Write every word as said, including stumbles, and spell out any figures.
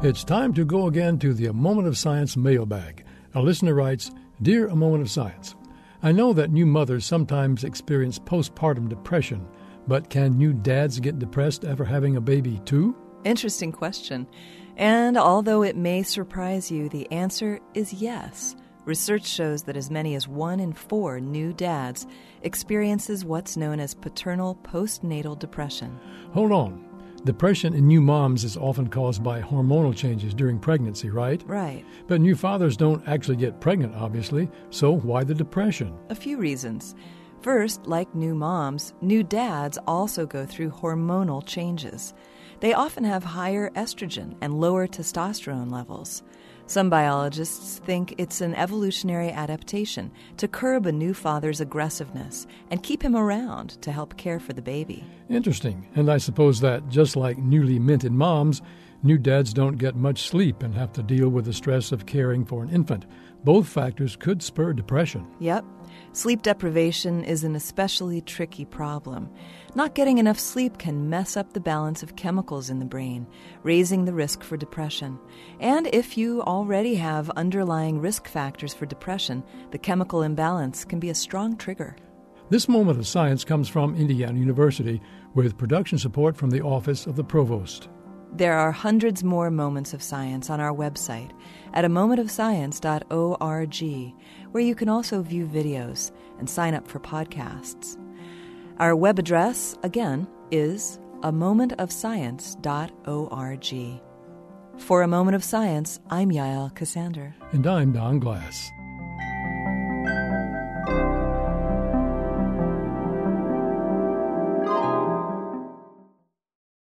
It's time to go again to the A Moment of Science mailbag. A listener writes, Dear A Moment of Science, I know that new mothers sometimes experience postpartum depression, but can new dads get depressed after having a baby too? Interesting question. And although it may surprise you, the answer is yes. Research shows that as many as one in four new dads experiences what's known as paternal postnatal depression. Hold on. Depression in new moms is often caused by hormonal changes during pregnancy, right? Right. But new fathers don't actually get pregnant, obviously, so why the depression? A few reasons. First, like new moms, new dads also go through hormonal changes. They often have higher estrogen and lower testosterone levels. Some biologists think it's an evolutionary adaptation to curb a new father's aggressiveness and keep him around to help care for the baby. Interesting. And I suppose that, just like newly minted moms, new dads don't get much sleep and have to deal with the stress of caring for an infant. Both factors could spur depression. Yep. Sleep deprivation is an especially tricky problem. Not getting enough sleep can mess up the balance of chemicals in the brain, raising the risk for depression. And if you already have underlying risk factors for depression, the chemical imbalance can be a strong trigger. This Moment of Science comes from Indiana University with production support from the Office of the Provost. There are hundreds more moments of science on our website at a moment of science dot org, where you can also view videos and sign up for podcasts. Our web address, again, is a moment of science dot org. For A Moment of Science, I'm Yael Cassander. And I'm Don Glass.